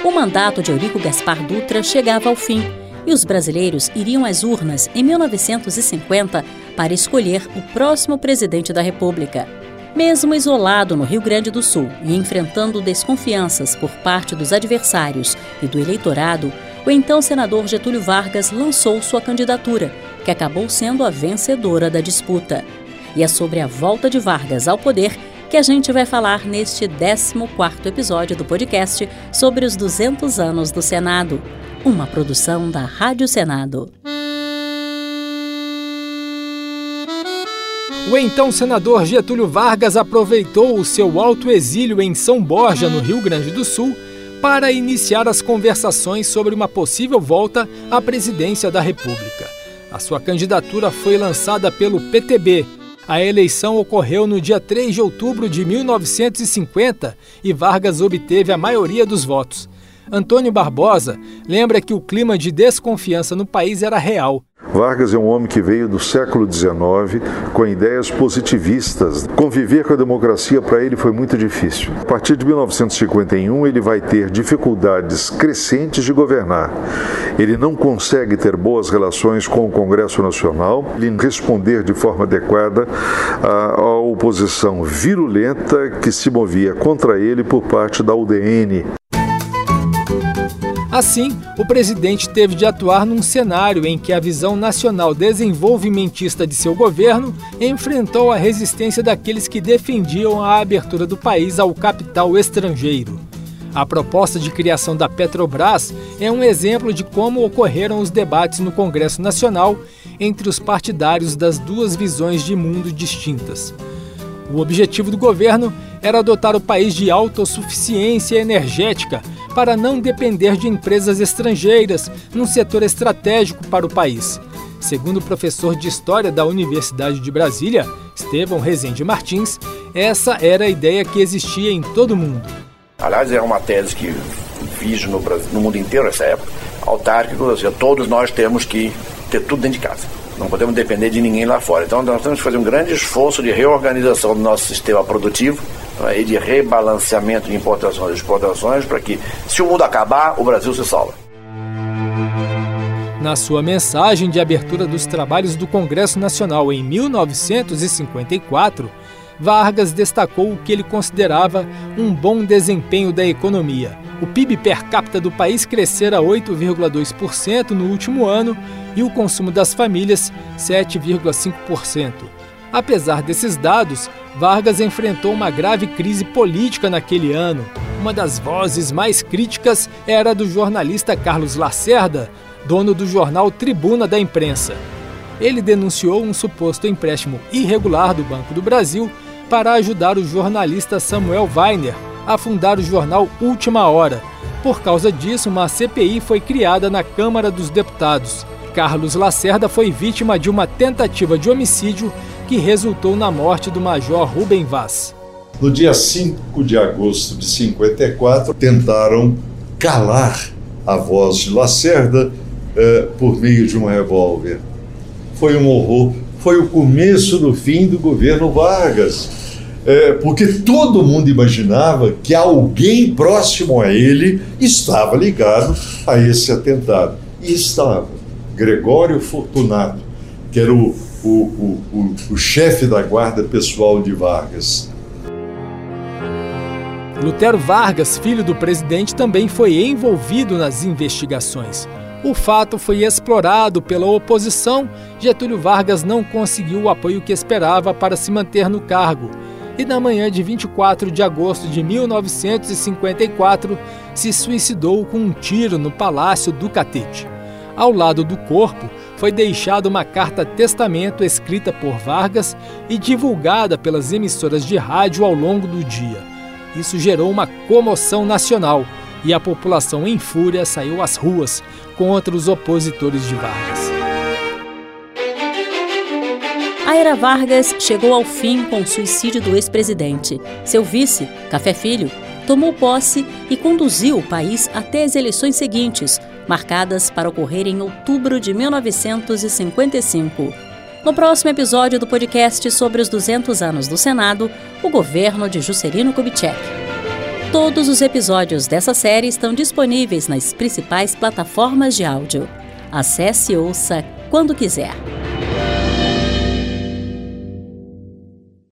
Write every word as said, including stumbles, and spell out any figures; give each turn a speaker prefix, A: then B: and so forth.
A: O mandato de Eurico Gaspar Dutra chegava ao fim e os brasileiros iriam às urnas em mil novecentos e cinquenta para escolher o próximo presidente da República. Mesmo isolado no Rio Grande do Sul e enfrentando desconfianças por parte dos adversários e do eleitorado, o então senador Getúlio Vargas lançou sua candidatura, que acabou sendo a vencedora da disputa. E é sobre a volta de Vargas ao poder que a gente vai falar neste décimo quarto episódio do podcast sobre os duzentos anos do Senado, uma produção da Rádio Senado.
B: O então senador Getúlio Vargas aproveitou o seu alto exílio em São Borja, no Rio Grande do Sul, para iniciar as conversações sobre uma possível volta à presidência da República. A sua candidatura foi lançada pelo P T B. A eleição ocorreu no dia três de outubro de mil novecentos e cinquenta e Vargas obteve a maioria dos votos. Antônio Barbosa lembra que o clima de desconfiança no país era real.
C: Vargas é um homem que veio do século dezenove com ideias positivistas. Conviver com a democracia para ele foi muito difícil. A partir de mil novecentos e cinquenta e um ele vai ter dificuldades crescentes de governar. Ele não consegue ter boas relações com o Congresso Nacional, ele responder de forma adequada à, à oposição virulenta que se movia contra ele por parte da U D N.
B: Assim, o presidente teve de atuar num cenário em que a visão nacional desenvolvimentista de seu governo enfrentou a resistência daqueles que defendiam a abertura do país ao capital estrangeiro. A proposta de criação da Petrobras é um exemplo de como ocorreram os debates no Congresso Nacional entre os partidários das duas visões de mundo distintas. O objetivo do governo era dotar o país de autossuficiência energética para não depender de empresas estrangeiras num setor estratégico para o país. Segundo o professor de História da Universidade de Brasília, Estevão Rezende Martins, essa era a ideia que existia em todo o mundo.
D: Aliás, é uma tese que fiz no, Brasil, no mundo inteiro nessa época, autárquico, ou seja, todos nós temos que ter tudo dentro de casa. Não podemos depender de ninguém lá fora. Então nós temos que fazer um grande esforço de reorganização do nosso sistema produtivo e de rebalanceamento de importações e exportações para que, se o mundo acabar, o Brasil se salva.
B: Na sua mensagem de abertura dos trabalhos do Congresso Nacional em mil novecentos e cinquenta e quatro, Vargas destacou o que ele considerava um bom desempenho da economia. O P I B per capita do país crescera oito vírgula dois por cento no último ano e o consumo das famílias sete vírgula cinco por cento. Apesar desses dados, Vargas enfrentou uma grave crise política naquele ano. Uma das vozes mais críticas era a do jornalista Carlos Lacerda, dono do jornal Tribuna da Imprensa. Ele denunciou um suposto empréstimo irregular do Banco do Brasil para ajudar o jornalista Samuel Weiner a fundar o jornal Última Hora. Por causa disso, uma C P I foi criada na Câmara dos Deputados. Carlos Lacerda foi vítima de uma tentativa de homicídio que resultou na morte do major Rubem Vaz.
E: No dia cinco de agosto de cinquenta e quatro, tentaram calar a voz de Lacerda eh, por meio de um revólver. Foi um horror, foi o começo do fim do governo Vargas, eh, porque todo mundo imaginava que alguém próximo a ele estava ligado a esse atentado. E estava. Gregório Fortunato, que era o O, o, o, o chefe da guarda pessoal de Vargas.
B: Lutero Vargas, filho do presidente, também foi envolvido nas investigações. O fato foi explorado pela oposição. Getúlio Vargas não conseguiu o apoio que esperava para se manter no cargo. E na manhã de vinte e quatro de agosto de mil novecentos e cinquenta e quatro, se suicidou com um tiro no Palácio do Catete. Ao lado do corpo, foi deixada uma carta-testamento escrita por Vargas e divulgada pelas emissoras de rádio ao longo do dia. Isso gerou uma comoção nacional e a população em fúria saiu às ruas contra os opositores de Vargas.
A: A era Vargas chegou ao fim com o suicídio do ex-presidente. Seu vice, Café Filho, tomou posse e conduziu o país até as eleições seguintes, marcadas para ocorrer em outubro de mil novecentos e cinquenta e cinco. No próximo episódio do podcast sobre os duzentos anos do Senado, o governo de Juscelino Kubitschek. Todos os episódios dessa série estão disponíveis nas principais plataformas de áudio. Acesse e ouça quando quiser.